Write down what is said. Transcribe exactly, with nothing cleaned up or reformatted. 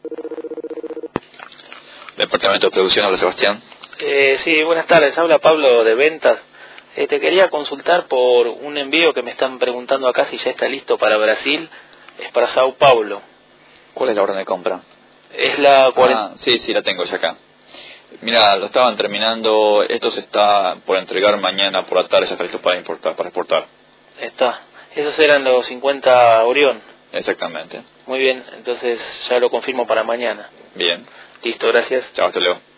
Departamento de Producción, habla Sebastián. Eh, sí, buenas tardes, habla Pablo de Ventas. Eh, te quería consultar por un envío que me están preguntando acá si ya está listo para Brasil. Es para Sao Paulo. ¿Cuál es la orden de compra? Es la cuarenta... Ah, sí, sí, la tengo ya acá. Mira, lo estaban terminando, esto se está por entregar mañana por la tarde, ya está listo para importar, para exportar. Está. Esos eran los cincuenta Orión. Exactamente. Muy bien, entonces ya lo confirmo para mañana. Bien. Listo, gracias. Chao, hasta luego.